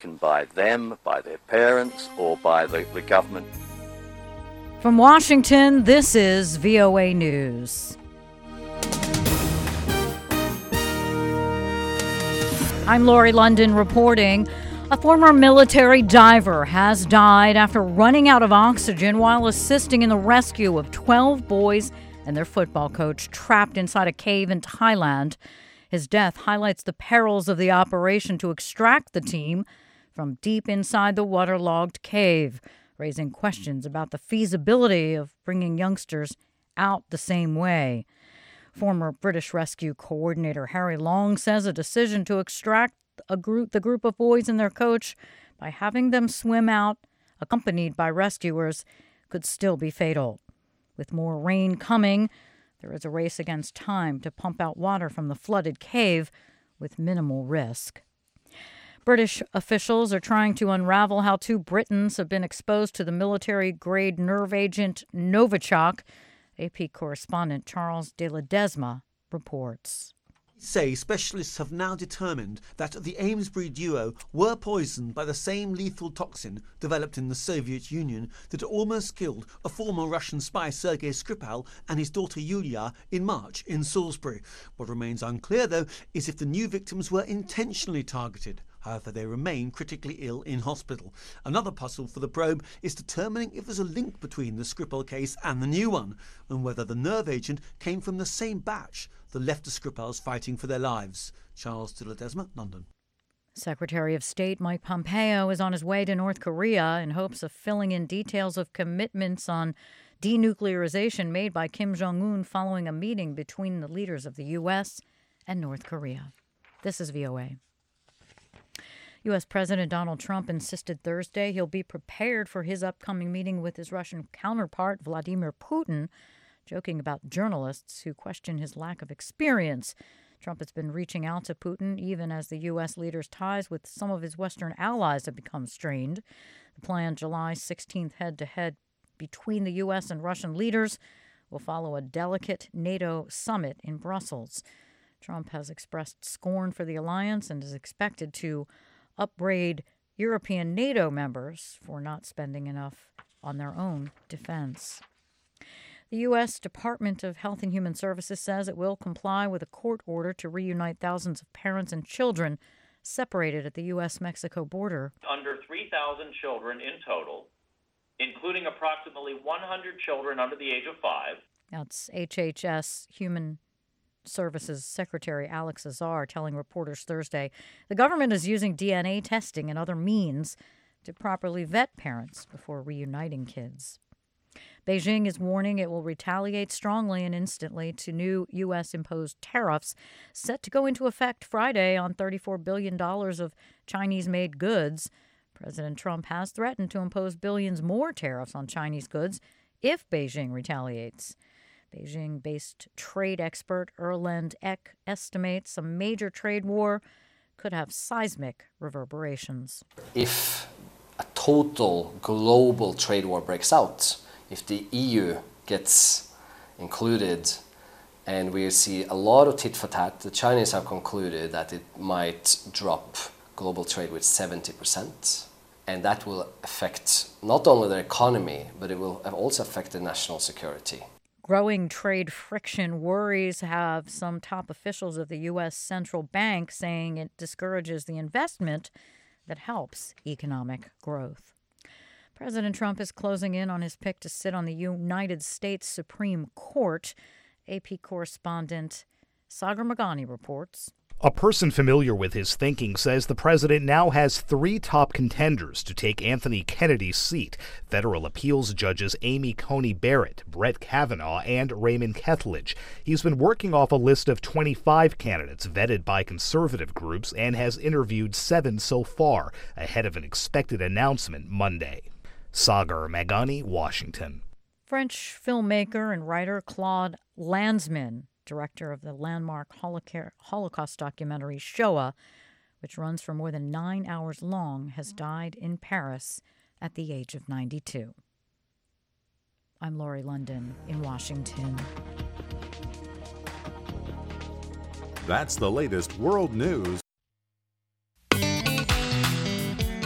by them, by their parents, or by the government. From Washington, this is VOA News. I'm Lori London reporting. A former military diver has died after running out of oxygen while assisting in the rescue of 12 boys and their football coach trapped inside a cave in Thailand. His death highlights the perils of the operation to extract the team from deep inside the waterlogged cave, raising questions about the feasibility of bringing youngsters out the same way. Former British rescue coordinator Harry Long says a decision to extract the group of boys and their coach by having them swim out, accompanied by rescuers, could still be fatal. With more rain coming, there is a race against time to pump out water from the flooded cave with minimal risk. British officials are trying to unravel how 2 Britons have been exposed to the military-grade nerve agent Novichok. AP correspondent Charles de Ledesma reports. Say specialists have now determined that the Amesbury duo were poisoned by the same lethal toxin developed in the Soviet Union that almost killed a former Russian spy Sergei Skripal and his daughter Yulia in March in Salisbury. What remains unclear, though, is if the new victims were intentionally targeted. However, they remain critically ill in hospital. Another puzzle for the probe is determining if there's a link between the Skripal case and the new one, and whether the nerve agent came from the same batch that left the Skripals fighting for their lives. Charles de Ledesma, London. Secretary of State Mike Pompeo is on his way to North Korea in hopes of filling in details of commitments on denuclearization made by Kim Jong-un following a meeting between the leaders of the U.S. and North Korea. This is VOA. U.S. President Donald Trump insisted Thursday he'll be prepared for his upcoming meeting with his Russian counterpart, Vladimir Putin, joking about journalists who question his lack of experience. Trump has been reaching out to Putin even as the U.S. leader's ties with some of his Western allies have become strained. The planned July 16th head-to-head between the U.S. and Russian leaders will follow a delicate NATO summit in Brussels. Trump has expressed scorn for the alliance and is expected to upbraid European NATO members for not spending enough on their own defense. The U.S. Department of Health and Human Services says it will comply with a court order to reunite thousands of parents and children separated at the U.S.-Mexico border. Under 3,000 children in total, including approximately 100 children under the age of 5. That's HHS Human Services Secretary Alex Azar telling reporters Thursday the government is using DNA testing and other means to properly vet parents before reuniting kids. Beijing is warning it will retaliate strongly and instantly to new U.S.-imposed tariffs set to go into effect Friday on $34 billion of Chinese-made goods. President Trump has threatened to impose billions more tariffs on Chinese goods if Beijing retaliates. Beijing-based trade expert Erland Eck estimates a major trade war could have seismic reverberations. If a total global trade war breaks out, if the EU gets included and we see a lot of tit for tat, the Chinese have concluded that it might drop global trade with 70%. And that will affect not only their economy, but it will also affect the national security. Growing trade friction worries have some top officials of the U.S. Central Bank saying it discourages the investment that helps economic growth. President Trump is closing in on his pick to sit on the United States Supreme Court. AP correspondent Sagar Meghani reports. A person familiar with his thinking says the president now has 3 top contenders to take Anthony Kennedy's seat: federal appeals judges Amy Coney Barrett, Brett Kavanaugh, and Raymond Kethledge. He's been working off a list of 25 candidates vetted by conservative groups and has interviewed 7 so far, ahead of an expected announcement Monday. Sagar Meghani, Washington. French filmmaker and writer Claude Lanzmann, director of the landmark Holocaust documentary Shoah, which runs for more than 9 hours long, has died in Paris at the age of 92. I'm Lori London in Washington. That's the latest world news.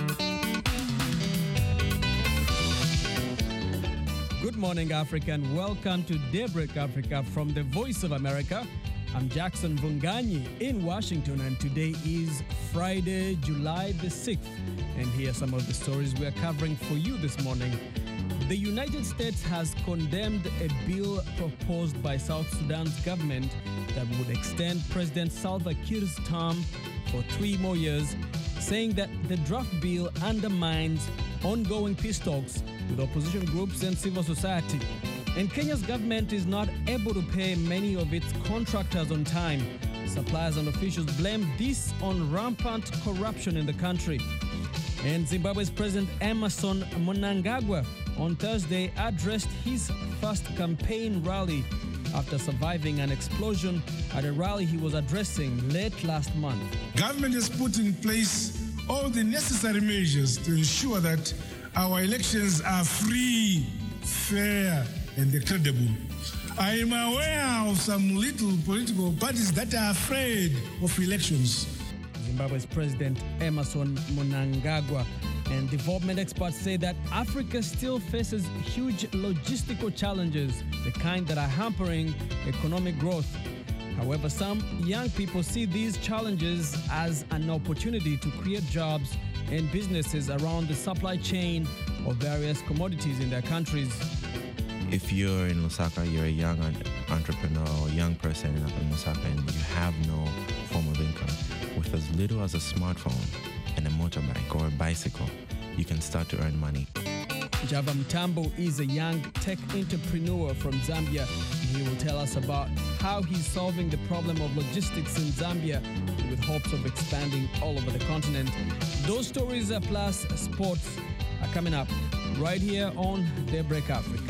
Good morning, Africa, and welcome to Daybreak Africa from the Voice of America. I'm Jackson Vunganyi in Washington, and today is Friday, July the 6th. And here are some of the stories we are covering for you this morning. The United States has condemned a bill proposed by South Sudan's government that would extend President Salva Kiir's term for 3 more years, saying that the draft bill undermines ongoing peace talks with opposition groups and civil society. And Kenya's government is not able to pay many of its contractors on time. Suppliers and officials blame this on rampant corruption in the country. And Zimbabwe's President Emmerson Mnangagwa on Thursday addressed his first campaign rally after surviving an explosion at a rally he was addressing late last month. Government has put in place all the necessary measures to ensure that our elections are free, fair, and credible. I am aware of some little political parties that are afraid of elections. Zimbabwe's President Emmerson Mnangagwa. And development experts say that Africa still faces huge logistical challenges, the kind that are hampering economic growth. However, some young people see these challenges as an opportunity to create jobs and businesses around the supply chain of various commodities in their countries. If you're in Lusaka, you're a young entrepreneur or young person in Lusaka and you have no form of income, with as little as a smartphone and a motorbike or a bicycle, you can start to earn money. Java Mtambo is a young tech entrepreneur from Zambia. He will tell us about how he's solving the problem of logistics in Zambia with hopes of expanding all over the continent. Those stories plus sports are coming up right here on Daybreak Africa.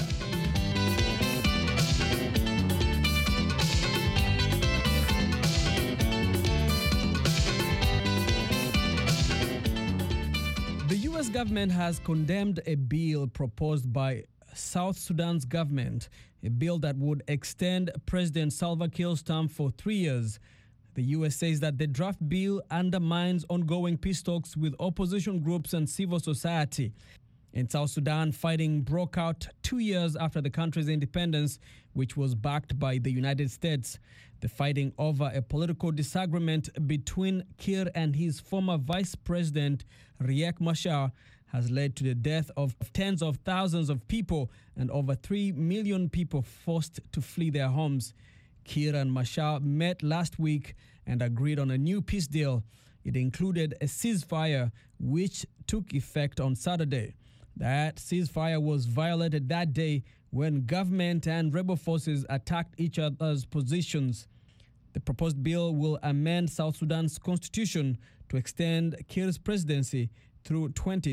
The U.S. government has condemned a bill proposed by South Sudan's government, a bill that would extend President Salva Kiir's term for 3 years. The U.S. says that the draft bill undermines ongoing peace talks with opposition groups and civil society. In South Sudan, fighting broke out 2 years after the country's independence, which was backed by the United States. The fighting over a political disagreement between Kiir and his former vice president, Riek Machar, has led to the death of tens of thousands of people and over 3 million people forced to flee their homes. Kiir and Machar met last week and agreed on a new peace deal. It included a ceasefire, which took effect on Saturday. That ceasefire was violated that day when government and rebel forces attacked each other's positions. The proposed bill will amend South Sudan's constitution to extend Kiir's presidency through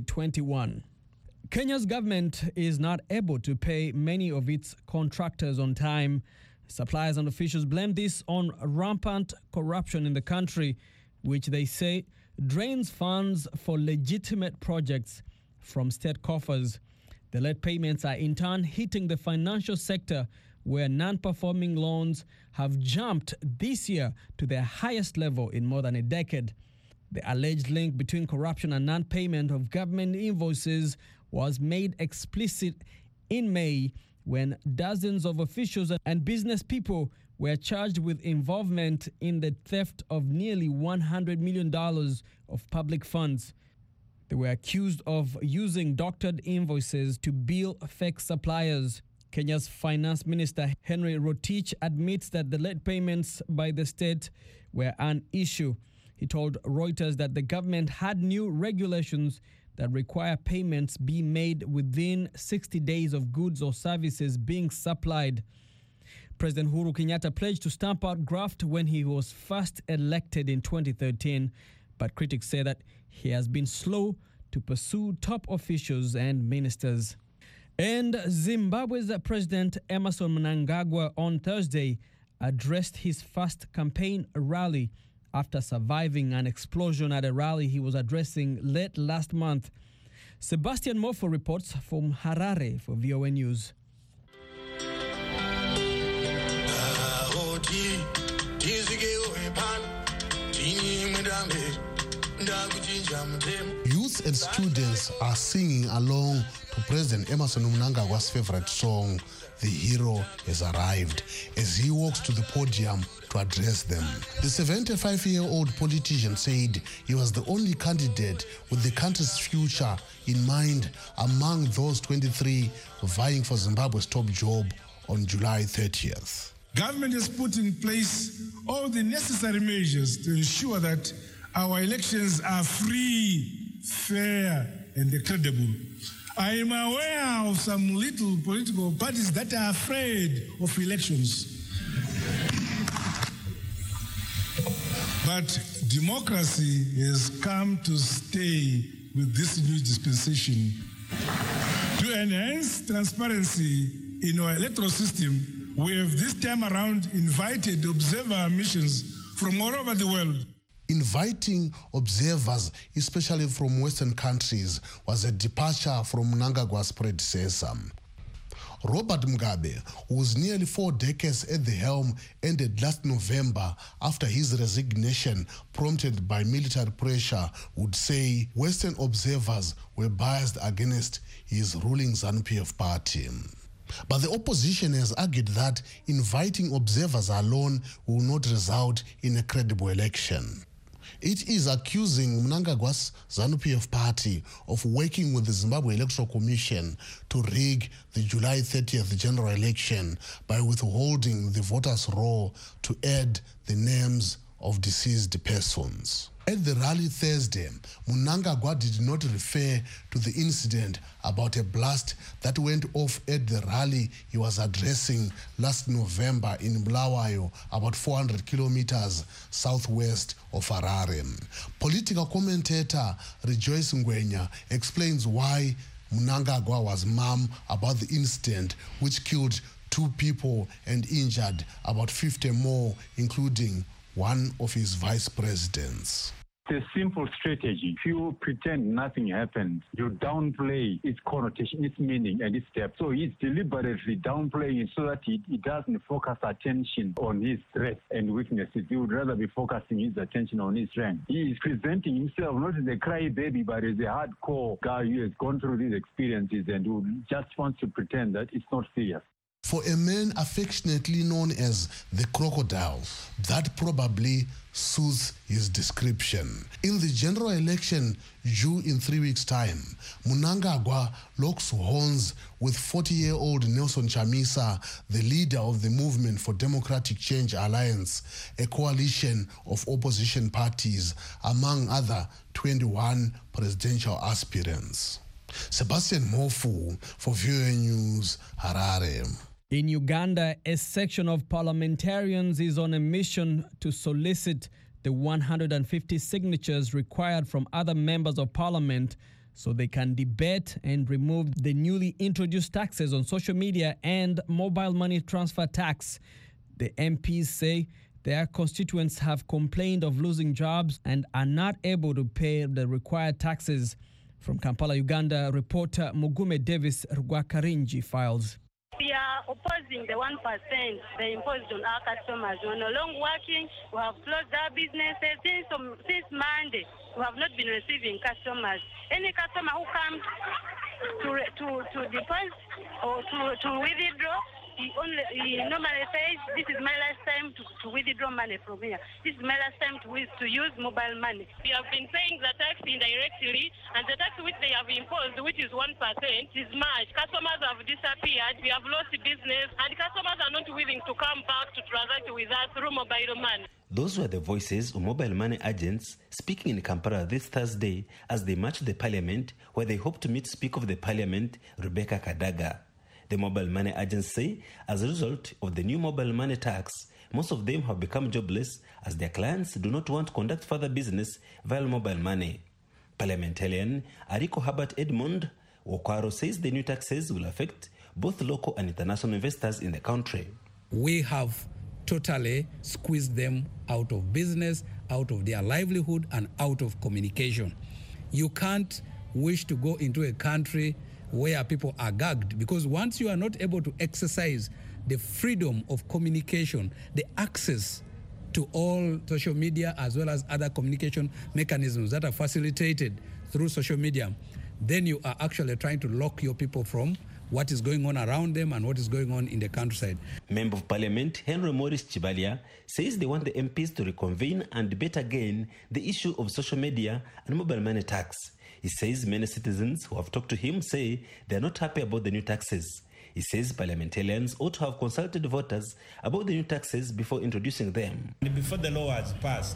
2021. Kenya's government is not able to pay many of its contractors on time. Suppliers and officials blame this on rampant corruption in the country, which they say drains funds for legitimate projects from state coffers. The late payments are in turn hitting the financial sector, where non-performing loans have jumped this year to their highest level in more than a decade. The alleged link between corruption and non-payment of government invoices was made explicit in May when dozens of officials and business people were charged with involvement in the theft of nearly $100 million of public funds. They were accused of using doctored invoices to bill fake suppliers. Kenya's Finance Minister Henry Rotich admits that the late payments by the state were an issue. He told Reuters that the government had new regulations that require payments be made within 60 days of goods or services being supplied. President Uhuru Kenyatta pledged to stamp out graft when he was first elected in 2013, but critics say that he has been slow to pursue top officials and ministers. And Zimbabwe's President Emmerson Mnangagwa on Thursday addressed his first campaign rally after surviving an explosion at a rally he was addressing late last month. Sebastian Mofo reports from Harare for VOA News. Youth and students are singing along to President Emmerson Mnangagwa's favorite song, "The Hero Has Arrived," as he walks to the podium to address them. The 75-year-old politician said he was the only candidate with the country's future in mind among those 23 vying for Zimbabwe's top job on July 30th. Government has put in place all the necessary measures to ensure that our elections are free, fair, and credible. I am aware of some little political parties that are afraid of elections. But democracy has come to stay with this new dispensation. To enhance transparency in our electoral system, we have this time around invited observer missions from all over the world. Inviting observers, especially from Western countries, was a departure from Mnangagwa's predecessor. Robert Mugabe, who was nearly 4 decades at the helm, ended last November after his resignation prompted by military pressure, would say Western observers were biased against his ruling ZANU-PF party. But the opposition has argued that inviting observers alone will not result in a credible election. It is accusing Mnangagwa's ZANU-PF party of working with the Zimbabwe Electoral Commission to rig the July 30th general election by withholding the voters' roll to add the names of deceased persons. At the rally Thursday, Mnangagwa did not refer to the incident about a blast that went off at the rally he was addressing last November in Bulawayo, about 400 kilometers southwest of Harare. Political commentator Rejoice Ngwenya explains why Mnangagwa was mum about the incident, which killed 2 people and injured about 50 more, including one of his vice presidents. It's a simple strategy. If you pretend nothing happened, you downplay its connotation, its meaning, and its depth. So he's deliberately downplaying it so that he doesn't focus attention on his strengths and weaknesses. He would rather be focusing his attention on his strength. He is presenting himself not as a crybaby, but as a hardcore guy who has gone through these experiences and who just wants to pretend that it's not serious. For a man affectionately known as the crocodile, that probably suits his description. In the general election due in 3 weeks' time, Mnangagwa locks horns with 40-year-old Nelson Chamisa, the leader of the Movement for Democratic Change Alliance, a coalition of opposition parties, among other 21 presidential aspirants. Sebastian Mofu for VOA News, Harare. In Uganda, a section of parliamentarians is on a mission to solicit the 150 signatures required from other members of parliament so they can debate and remove the newly introduced taxes on social media and mobile money transfer tax. The MPs say their constituents have complained of losing jobs and are not able to pay the required taxes. From Kampala, Uganda, reporter Mugume Davis Rwakarinji files. We are opposing the 1% they imposed on our customers. We are no longer working. We have closed our businesses. Since Monday, we have not been receiving customers. Any customer who comes to deposit or to withdraw, he normally says, this is my last time to withdraw money from here. This is my last time to use mobile money. We have been paying the tax indirectly, and the tax which they have imposed, which is 1%, is much. Customers have disappeared. We have lost business, and customers are not willing to come back to transact with us through mobile money. Those were the voices of mobile money agents speaking in Kampala this Thursday as they marched the parliament, where they hope to meet Speaker of the Parliament, Rebecca Kadaga. The mobile money agents say, as a result of the new mobile money tax, most of them have become jobless as their clients do not want to conduct further business via mobile money. Parliamentarian Ariko Herbert Edmund Wokwaro says the new taxes will affect both local and international investors in the country. We have totally squeezed them out of business, out of their livelihood, and out of communication. You can't wish to go into a country where people are gagged, because once you are not able to exercise the freedom of communication, the access to all social media as well as other communication mechanisms that are facilitated through social media, then you are actually trying to lock your people from what is going on around them and what is going on in the countryside. Member of Parliament Henry Morris Chibalia says they want the MPs to reconvene and debate again the issue of social media and mobile money tax. He says many citizens who have talked to him say they are not happy about the new taxes. He says parliamentarians ought to have consulted voters about the new taxes before introducing them. Before the law was passed,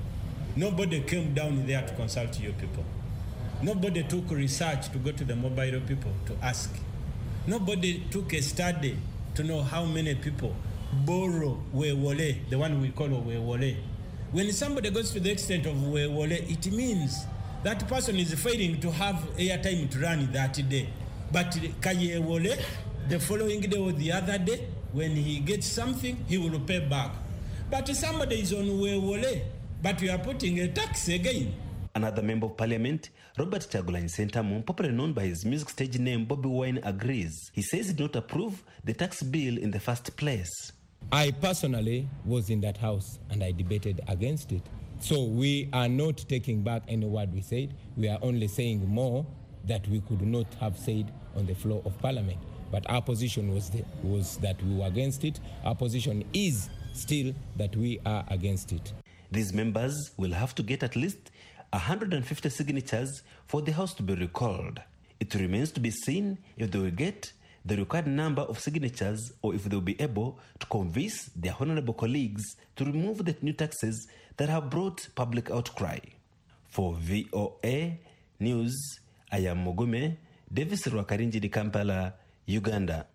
nobody came down there to consult your people. Nobody took research to go to the mobile people to ask. Nobody took a study to know how many people borrow wewole, the one we call wewole. When somebody goes to the extent of wewole, it means that person is failing to have airtime to run that day. But kayewole, the following day or the other day, when he gets something, he will pay back. But somebody is on wewole, but we are putting a tax again. Another member of parliament, Robert Chagulanyi Sentamu, popularly known by his music stage name Bobby Wine, agrees. He says he did not approve the tax bill in the first place. I personally was in that house and I debated against it. So we are not taking back any word we said. We are only saying more that we could not have said on the floor of parliament. But our position was that we were against it. Our position is still that we are against it. These members will have to get at least 150 signatures for the house to be recalled. It remains to be seen if they will get the required number of signatures or if they will be able to convince their honorable colleagues to remove the new taxes that have brought public outcry. For VOA News, I am Mugume, Davis Rwakarinjiri, Kampala, Uganda.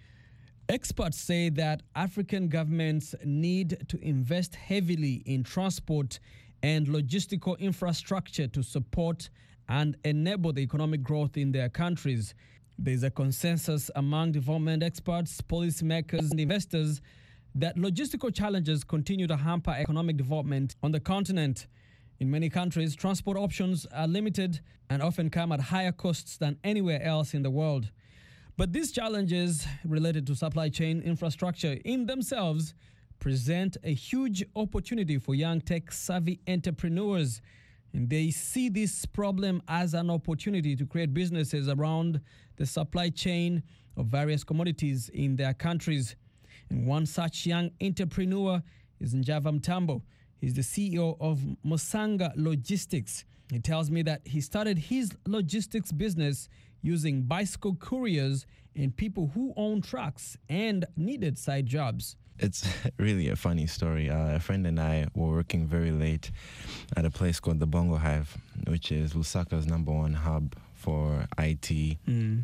Experts say that African governments need to invest heavily in transport and logistical infrastructure to support and enable the economic growth in their countries. There's a consensus among development experts, policymakers, and investors that logistical challenges continue to hamper economic development on the continent. In many countries, transport options are limited and often come at higher costs than anywhere else in the world. But these challenges related to supply chain infrastructure in themselves present a huge opportunity for young tech-savvy entrepreneurs. And they see this problem as an opportunity to create businesses around the supply chain of various commodities in their countries. And one such young entrepreneur is Njava Mtambo. He's the CEO of Musanga Logistics. He tells me that he started his logistics business using bicycle couriers and people who own trucks and needed side jobs. It's really a funny story. A friend and I were working very late at a place called the Bongo Hive, which is Lusaka's #1 hub for IT.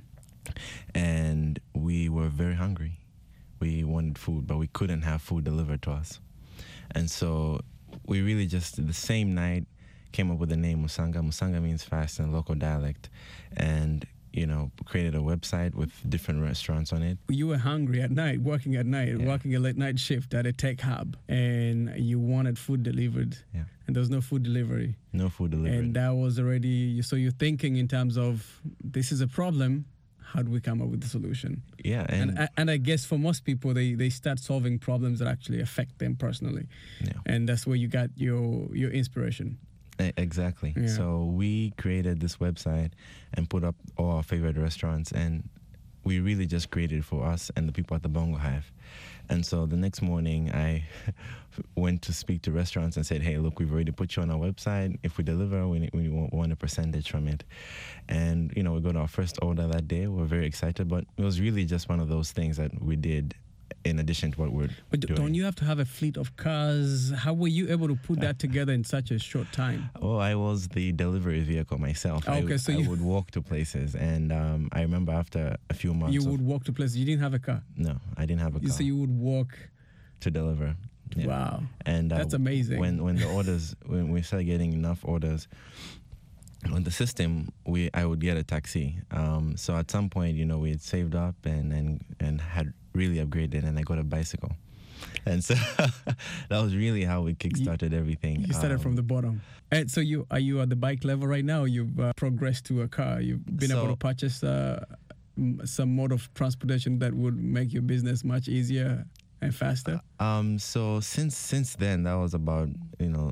And we were very hungry. We wanted food, but we couldn't have food delivered to us. And so we really just, the same night, came up with the name Musanga. Musanga means fast in local dialect. And created a website with different restaurants on it. You were hungry at night, working at night, working a late night shift at a tech hub, and you wanted food delivered. Yeah. And there was no food delivery. No food delivery. And that was already, so you're thinking in terms of, this is a problem, how do we come up with the solution? Yeah. And I guess for most people, they start solving problems that actually affect them personally. Yeah. And that's where you got your inspiration. Exactly. Yeah. So we created this website and put up all our favorite restaurants, and we really just created it for us and the people at the Bongo Hive. And so the next morning I went to speak to restaurants and said, hey, look, we've already put you on our website. If we deliver, we want a percentage from it. And, we got our first order that day. We were very excited, but it was really just one of those things that we did in addition to what we're But doing. Don't you have to have a fleet of cars? How were you able to put that together in such a short time? Well, I was the delivery vehicle myself. Okay, I would walk to places, and I remember after a few months... You would walk to places? You didn't have a car? No, I didn't have a car. So you would walk... To deliver. Yeah. Wow. And that's amazing. When the orders, when we started getting enough orders on the system, I would get a taxi. So at some point, we had saved up and had really upgraded, and I got a bicycle. And so that was really how we kickstarted everything. You started from the bottom. And so are you at the bike level right now? You've progressed to a car. You've been able to purchase some mode of transportation that would make your business much easier and faster? So since then, that was about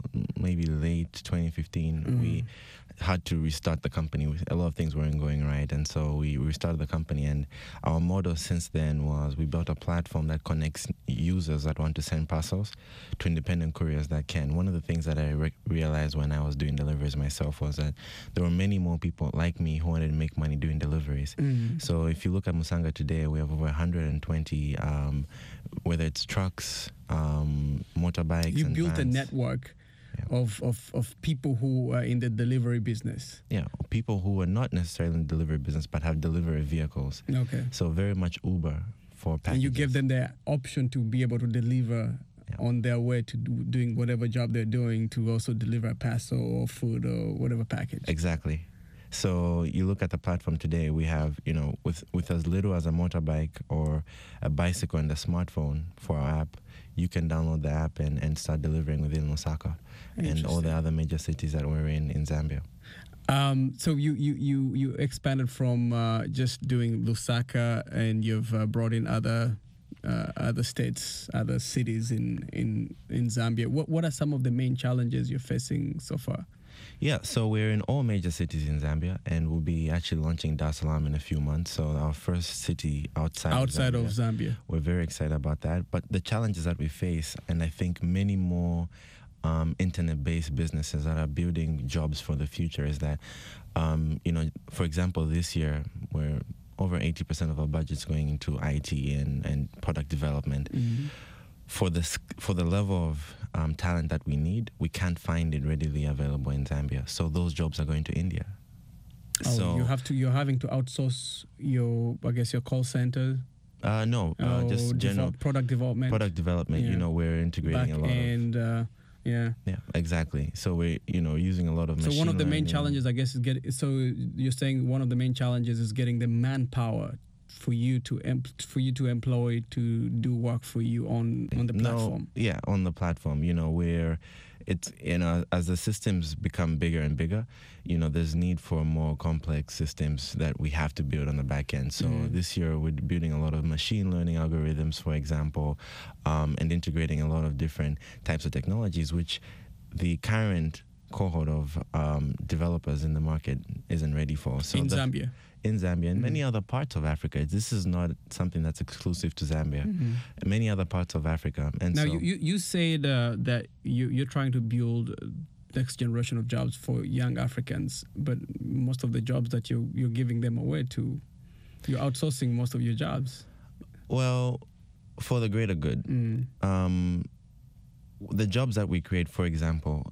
maybe late 2015, we had to restart the company. A lot of things weren't going right, and so we restarted the company. And our motto since then was we built a platform that connects users that want to send parcels to independent couriers that can. One of the things that I realized when I was doing deliveries myself was that there were many more people like me who wanted to make money doing deliveries. So if you look at Musanga today, we have over 120, whether it's trucks, motorbikes, You and built a vans. network of people who are in the delivery business. Yeah, people who are not necessarily in the delivery business but have delivery vehicles. Okay. So very much Uber for packages. And you give them the option to be able to deliver on their way to doing whatever job they're doing, to also deliver a parcel or food or whatever package. Exactly. So you look at the platform today, we have, with as little as a motorbike or a bicycle and a smartphone for our app, you can download the app and start delivering within Lusaka and all the other major cities that we're in Zambia. So you expanded from just doing Lusaka, and you've brought in other states, other cities in Zambia. What are some of the main challenges you're facing so far? Yeah, so we're in all major cities in Zambia, and we'll be actually launching Dar es Salaam in a few months. So our first city outside of Zambia. We're very excited about that. But the challenges that we face, and I think many more internet-based businesses that are building jobs for the future, is that, for example, this year we're over 80% of our budget's going into IT and product development. For the level of talent that we need, we can't find it readily available in Zambia. So those jobs are going to India. So you're having to outsource your call center. Just general product development. Product development. Yeah. We're integrating a lot of. Yeah, exactly. So we're using a lot of. So one of the main learning. challenges, I guess, is So you're saying one of the main challenges is getting the manpower for you to employ to do work for you on the platform. On the platform. Where it's as the systems become bigger and bigger, there's need for more complex systems that we have to build on the back end. So this year we're building a lot of machine learning algorithms, for example, and integrating a lot of different types of technologies, which the current cohort of developers in the market isn't ready for. So Zambia. In Zambia and many other parts of Africa. This is not something that's exclusive to Zambia. Many other parts of Africa. And now, so you said that you're trying to build next generation of jobs for young Africans, but most of the jobs that you're giving them away to, you're outsourcing most of your jobs. Well, for the greater good. The jobs that we create, for example,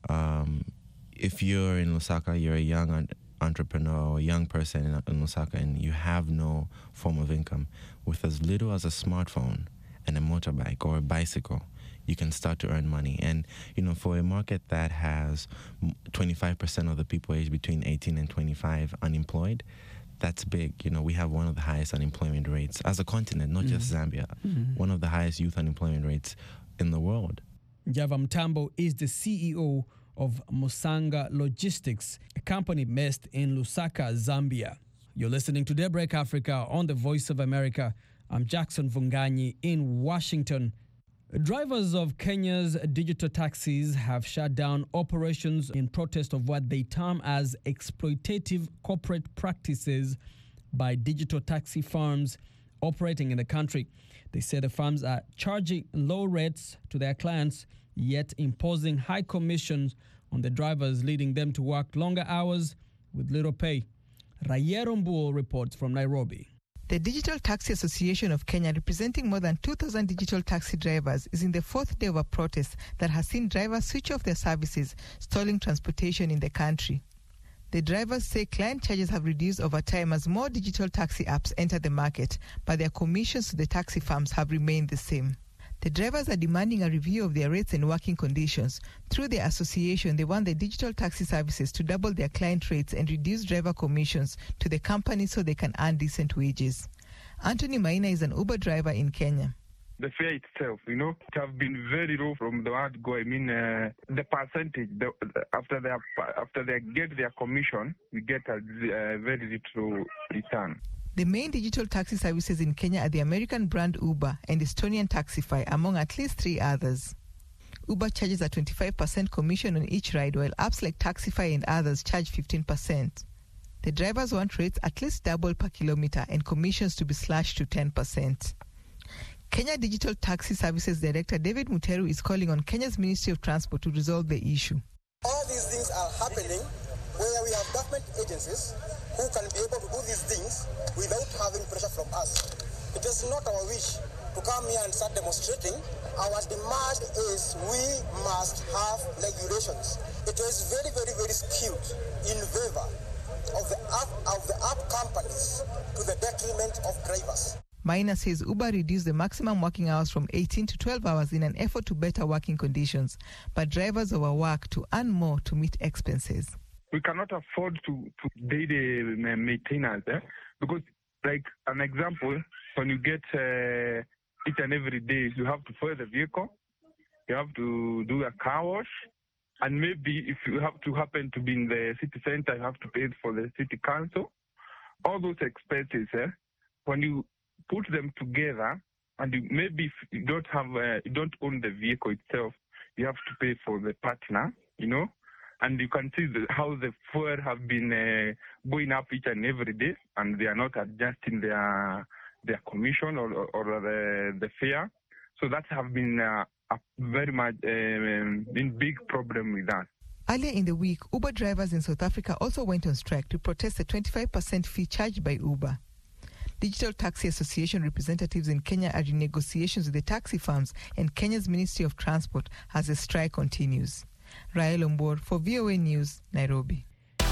if you're in Lusaka, you're a young entrepreneur or a young person in Lusaka, and you have no form of income, with as little as a smartphone and a motorbike or a bicycle, you can start to earn money. And, for a market that has 25% of the people aged between 18 and 25 unemployed, that's big. We have one of the highest unemployment rates as a continent, not just Zambia, one of the highest youth unemployment rates in the world. Java Mtambo is the CEO of Musanga Logistics, a company based in Lusaka, Zambia. You're listening to Daybreak Africa on the Voice of America. I'm Jackson Vunganyi in Washington. Drivers of Kenya's digital taxis have shut down operations in protest of what they term as exploitative corporate practices by digital taxi firms operating in the country. They say the firms are charging low rates to their clients, yet imposing high commissions on the drivers, leading them to work longer hours with little pay. Rayero Mbuo reports from Nairobi. The Digital Taxi Association of Kenya, representing more than 2,000 digital taxi drivers, is in the fourth day of a protest that has seen drivers switch off their services, stalling transportation in the country. The drivers say client charges have reduced over time as more digital taxi apps enter the market, but their commissions to the taxi firms have remained the same. The drivers are demanding a review of their rates and working conditions. Through their association, they want the digital taxi services to double their client rates and reduce driver commissions to the company so they can earn decent wages. Anthony Maina is an Uber driver in Kenya. The fare itself, it have been very low from the word go. I mean, the percentage, after they get their commission, we get a very little return. The main digital taxi services in Kenya are the American brand Uber and Estonian Taxify, among at least 3 others. Uber charges a 25% commission on each ride, while apps like Taxify and others charge 15%. The drivers want rates at least double per kilometer and commissions to be slashed to 10%. Kenya Digital Taxi Services Director David Muteru is calling on Kenya's Ministry of Transport to resolve the issue. All these things are happening where we have government agencies who can be able to do these things without having pressure from us. It is not our wish to come here and start demonstrating. Our demand is we must have regulations. It is very, very, very skewed in favor of the app companies to the detriment of drivers. Maina says Uber reduced the maximum working hours from 18 to 12 hours in an effort to better working conditions, but drivers overwork to earn more to meet expenses. We cannot afford to pay the maintenance because, like an example, when you get each and every day, you have to fuel the vehicle, you have to do a car wash, and maybe if you have to happen to be in the city center, you have to pay for the city council. All those expenses, when you put them together, and maybe if you don't have, you don't own the vehicle itself, you have to pay for the partner, and you can see how the fuel have been going up each and every day, and they are not adjusting their commission or the fare. So that have been a very much been big problem with us. Earlier in the week, Uber drivers in South Africa also went on strike to protest the 25% fee charged by Uber. Digital Taxi Association representatives in Kenya are in negotiations with the taxi firms and Kenya's Ministry of Transport as the strike continues. Rael Ombor for VOA News, Nairobi.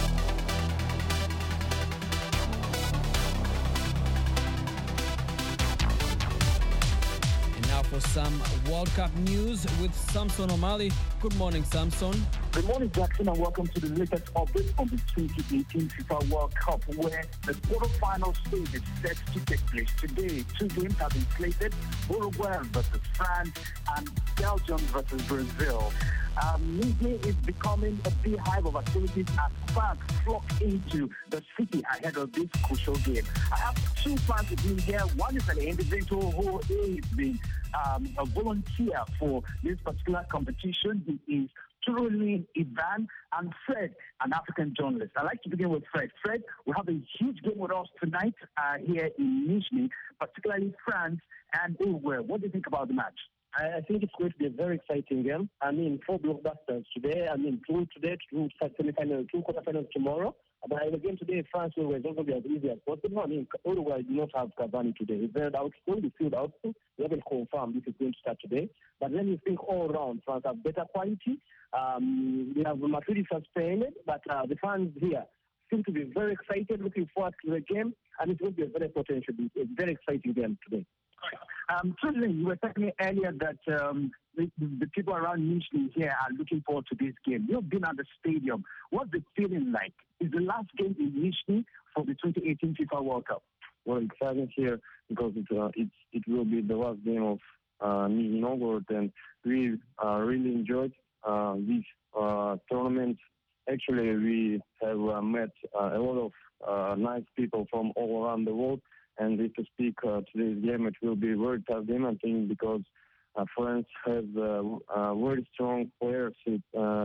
And now for some World Cup news with Samson O'Malley. Good morning, Samson. Good morning, Jackson, and welcome to the latest update on the 2018 FIFA World Cup, where the quarterfinal stage is set to take place today. 2 games have been slated: Uruguay versus France and Belgium versus Brazil. Nizhny is becoming a beehive of activities as fans flock into the city ahead of this crucial game. I have 2 fans with me here. One is an individual who is being a volunteer for this particular competition. He is Turulin Ivan, and Fred, an African journalist. I'd like to begin with Fred. Fred, we have a huge game with us tonight here in Nizhny, particularly France and Uruguay. What do you think about the match? I think it's going to be a very exciting game. 4 blockbusters today. 2 today, 2 semi-finals, 2 quarterfinals tomorrow. But in the game today, France Uruguay is not going to be as easy as possible. Uruguay do not have Cavani today. It's very doubtful. The field doubtful. We haven't confirmed if it's going to start today. But then you think all around, France have better quality. We have Matuidi suspended, but the fans here seem to be very excited, looking forward to the game, and it's going to be a very exciting game today. Truly, you were telling me earlier that the people around Nizhny here are looking forward to this game. You've been at the stadium. What's the feeling like? Is the last game in Nizhny for the 2018 FIFA World Cup? Well, exciting here because it will be the last game of Nizhny Novgorod, and we really enjoyed this tournament. Actually, we have met a lot of nice people from all around the world. And if to speak today's game, it will be a very tough game, I think, because France has very strong players. It's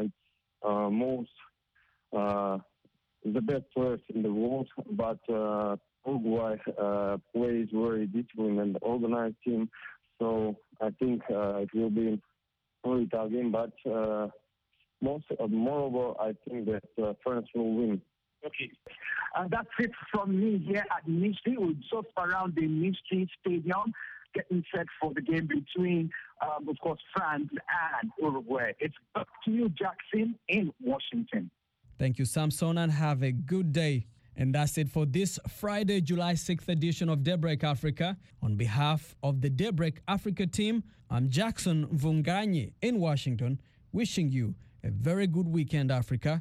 the best players in the world, but Uruguay plays very disciplined and organized team. So I think it will be a very tough game, but moreover, I think that France will win. Okay. That's it from me here at Nizhny. We're just around the Nizhny Stadium, getting set for the game between, of course, France and Uruguay. It's up to you, Jackson, in Washington. Thank you, Samson, and have a good day. And that's it for this Friday, July 6th edition of Daybreak Africa. On behalf of the Daybreak Africa team, I'm Jackson Vunganyi in Washington, wishing you a very good weekend, Africa.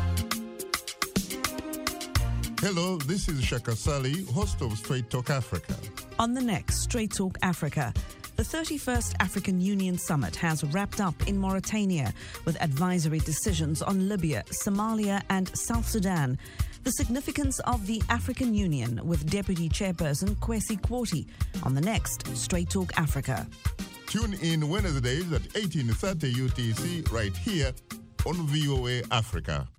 Hello, this is Shaka Sali, host of Straight Talk Africa. On the next Straight Talk Africa, the 31st African Union Summit has wrapped up in Mauritania with advisory decisions on Libya, Somalia and South Sudan. The significance of the African Union with Deputy Chairperson Kwesi Kwoti on the next Straight Talk Africa. Tune in Wednesdays at 18:30 UTC right here on VOA Africa.